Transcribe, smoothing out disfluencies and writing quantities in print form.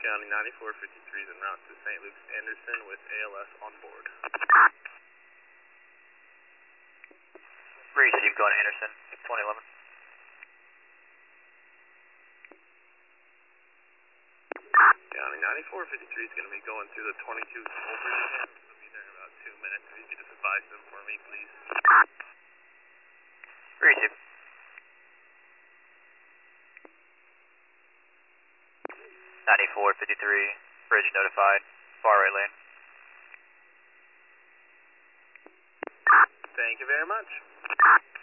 County 9453 is en route to St. Luke's Anderson with ALS on board. Receive, going to Anderson, 2011. County 9453 is going to be going through the 22 toll bridge. We'll be there in about 2 minutes. If you could just advise them for me, please. Receive. 9453, bridge notified, far right lane. Thank you very much.